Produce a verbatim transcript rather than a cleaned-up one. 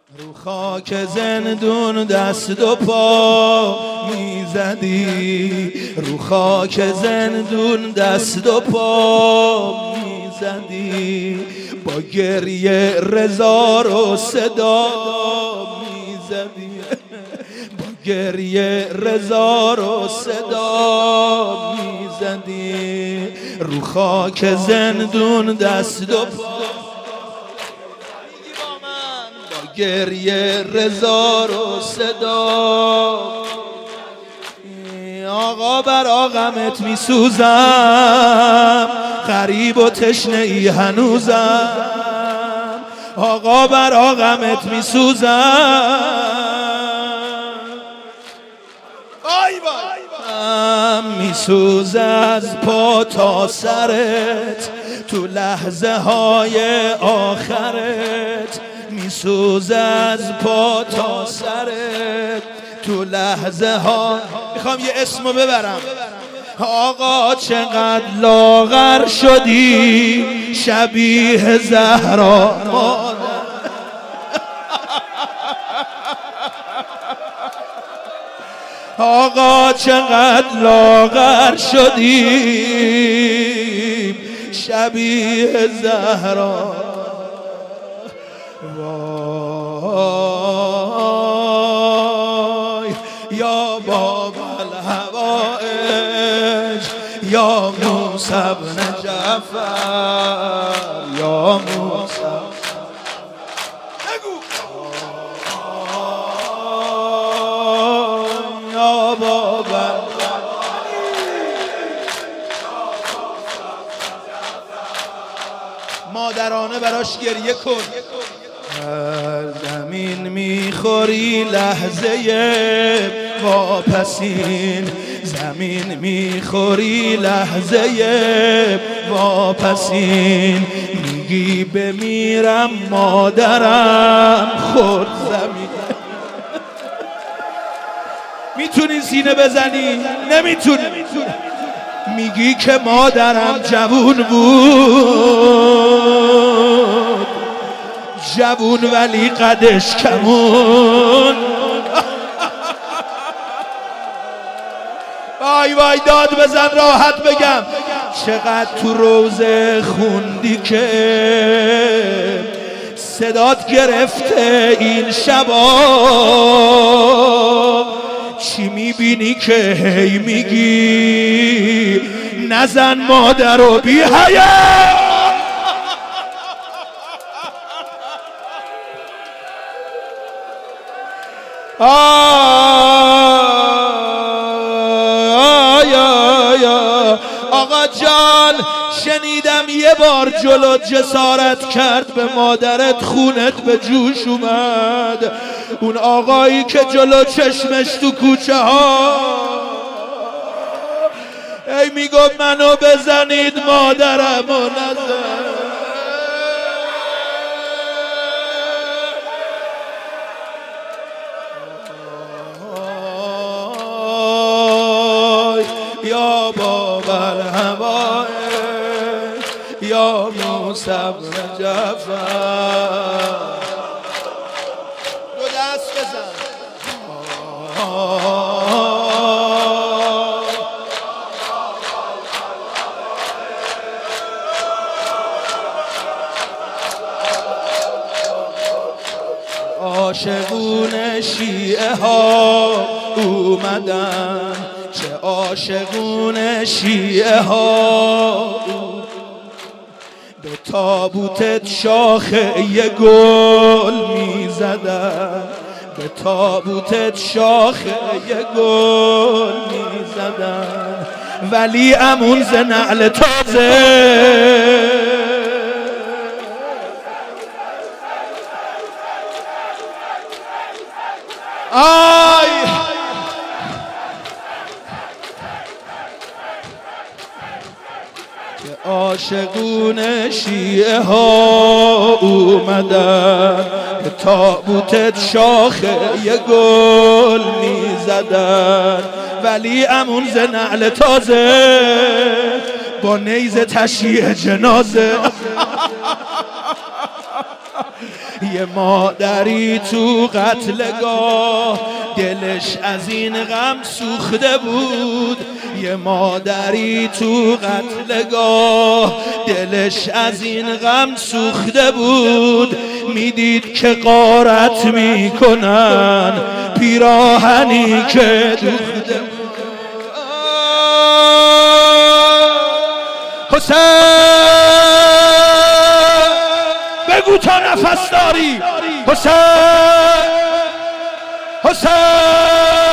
رو خاک زندون دست و پا میزدی، رو خاک زندون دست و پا میزدی، با گریه رضا رو صدا میزدی، با گریه رضا رو صدا میزدی، رو خاک زندون دست و پا گریه رضا رو صدا. آقا بر آقمت می سوزم، غریب و تشنه ای هنوزم، آقا بر آقمت می سوزم، می سوز از پا تا سرت تو لحظه های آخرت، میسوز از پا تا سرت تو لحظه ها. میخوام یه اسمو ببرم. آقا چقدر لاغر شدی شبیه زهرا مادر، آقا چقدر لاغر شدی شبیه زهرا. وای یا بابا الهوائج یا موسی بن جعفر، یا موسی یا بابا مادرانه براش گریه کن. هر زمین میخوری لحظه واپسین، زمین میخوری لحظه واپسین، میگی بمیرم مادرم خود زمین. میتونی سینه بزنی؟ نمیتونی. میگی که مادرم جوون بود، جوون ولی قدش کمون. وای وای داد بزن راحت بگم. چقدر تو روزه خوندی که صدات گرفته این شبا، چی میبینی که هی میگی نزن مادر رو بی حیا. آقا جان شنیدم یه بار جلو جسارت کرد به مادرت خونت به جوش اومد، اون آقایی که جلو چشمش تو کوچه ها ای میگفت منو بزنید مادرم و نزن. یا بابا الهوائج یا موسی بن جعفر، دو دست بزن. عاشقون شیعه ها اومدن، چه عاشقون شیعه ها، به تابوتت شاخه یه گل میزدن، به تابوتت شاخه یه گل میزدن، ولی امون ز نعل تازه آی که عاشقون شیعه ها اومدن، به تابوتت شاخه یه گل میزدن، ولی امون ز نعل تازه با نیزه تشییع جنازه یه مادری تو قتلگاه دلش از این غم سوخته بود، یه مادری تو قتلگاه دلش از این غم سوخته بود، میدید که غارت میکنن پیراهنی که دوخته بود. حسین بگو تا نفس داری، حسین حسین